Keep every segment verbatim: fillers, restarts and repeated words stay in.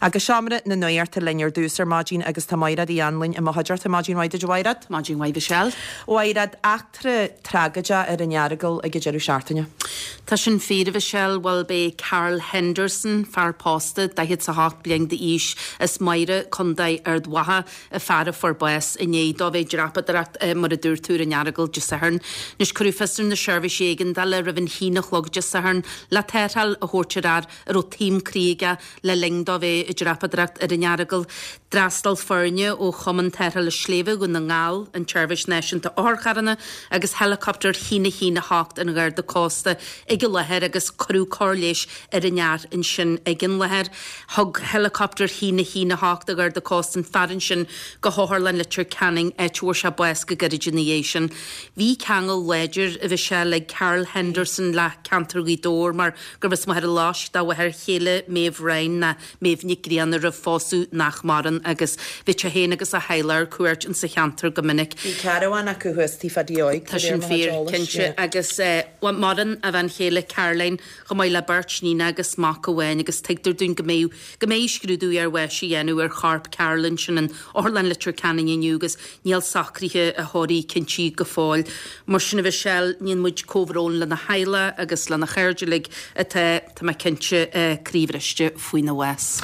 Agus seamara na nuirta linear dúsar mágin agus tamáirad í anlainn i mohaidirta mágin waide jowairad. Mágin waide shell. Wairad achtra tragaja ar an jaragol ag jeru seartaine. Tá sin féidir shell wal be Carl Henderson far posta da hit sa hach bliang de is is maire condai ar dwaha a fara for boes in é do ve drapadrat mar a dúrtúr an jaragol just sahern. Nis crufester na service egen da le rivin hínach log just sahern la terhal a hortirar a ro team kriega le ling do ve drapadrat ar an jaragol drastal fyrne o choman terhal a sleve gun na ngal an service nation ta orcharana agus helicopter hína hína hacht an gar de costa ige leher agus crú corléis ar an jaar in sin igen leher hog helicopter hína hína hacht a gar de costa an farin sin go hoharlan litter canning et warsa boeska garigination vi kangel ledger of a shell like Carl Henderson la cantergi door mar gurvis ma had a lash da wa her hele mev rain na mev nikrian er fosu nach maran agus vitcha hen agus a heiler cuert in sa canter gominnic vi caravan a cuhus tifadioig tashin fear kinche agus wat maran a van hele Caroline gomaila birch nina agus makawen agus tigter dun gemeu gemeisgru du er weshi enu er harp Caroline and orlan litter canning in yugas niel sacrihe a hori kinchi gefall marsin of a shell nien muj coverol la na heila agus la na hergelig at ta ma kinche krivrichte fuina wes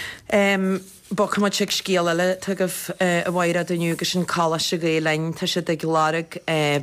um Bok ma chik skielele tugaf a waira de yugas in kala shigelein ta de glarig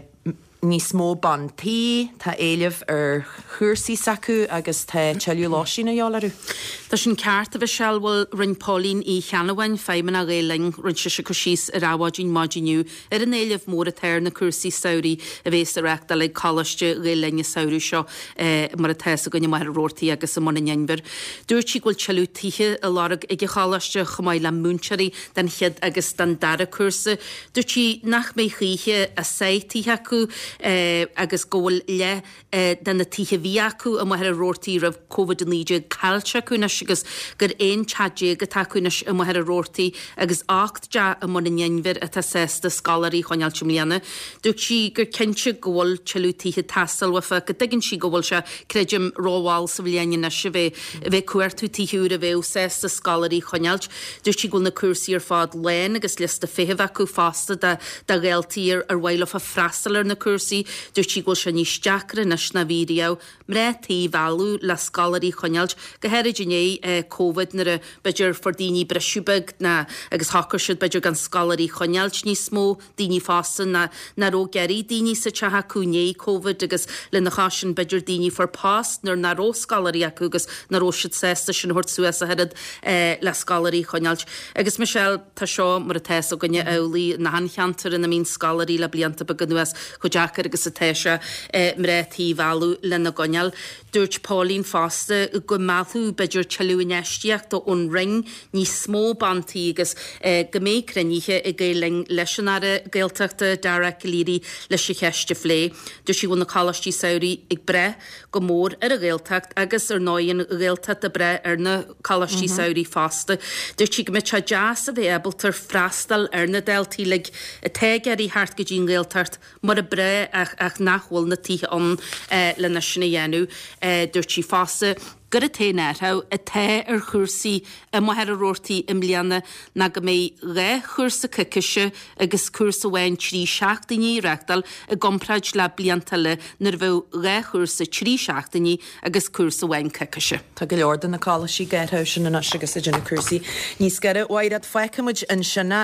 ní smó bantí tá éileh ar chuirsaí sacu agus tá teú láisina eolaú. Tá sin ceart a bheith sellhil rinn Pauline í cheanhain feimman a réling rinn si se cosís ar áhádín máginiu ar an éileh mór a teir na cuasaí saoirí a bhés a reachta le cálaiste rélinge saoirú seo mar a teessa gonne mar róirtaí agus a mna neinver. Dúirt si ghfuil teú tithe a larag ag cálaiste chomáid le múnseirí den chiad agus den dara cuasa. Dúirt si nach mé chiche a saitíthe acu Uh, agus ggóil le uh, den na tithe viacu a mar a rortaí rah COVID níide calcha cúnas agus gur éon tadé go taúnas a mar a rortaí agus acht ja a man neinver a tá sesta scalarí choneal chumliana. Dúirt si gur cinse ggóil teú tithe tastal wafa go daginn si ggóil se credim róháil sa bhléine na se bheith bheith cuairtú tíhiúr a bheith sesta scalarí chonealt. Dúirt si ggóil na cuasaí ar fád lein agus lista féheh acu fásta da, da réaltíir ar bhhail a freistal ar na cuasaí dúirt si ghfuil se níos deacra na sna vídeó mrétaí bhealú le scalarí chonealt go heirid inné COVID nar a beidir for daoine breisiúbeg na agus hacar siad beidir gan scalarí chonealt ní smó daoine fásan na na ró geirí daoine sa tethe cúné COVID agus le na chasin beidir daoine for pás nar na ró scalarí acu agus na ró siad sesta sin hort suas a head le scalarí chonealt. Agus Michelle tá seo mar a teas ó gonne eolaí na hanchantar in na mín scalarí le blianta be gannuas chu deacar agus a teise mrétaí bhealú le na gonneal. Dúirt Pauline fásta go maithú beidir teú neisteach do ón ring ní smó bantaí agus go mé crenníthe i ggéling leisinara géalteachta dara líri leis sé cheiste phlé. Dúirt si bhna chalastí saoirí ag bre go mór ar a géalteacht agus ar náin géalteacht a bre ar na chalastí saoirí fásta. Dúirt si go mit se deas a bheith ebaltar freistal ar na deltaí le a tegeirí hart go dín géalteacht mar a bre ach, ach nachhfuil na títhe an uh, le na sinna dhéanú uh, dúirt si fása gur a té netha a té ar chuirsaí a maithar a róirtaí im bliana na go mé ré chuirsa ciciise agus cuasa bhain trí seachtaí reachtal a gompraid le blianta le nar bheith ré chuirsa trí seachtaí agus cuasa bhain ciciise. Tá go leor den na cálaí geirthe sin na agus a duna cuasaí níos gare bhairad feicimiid an sinna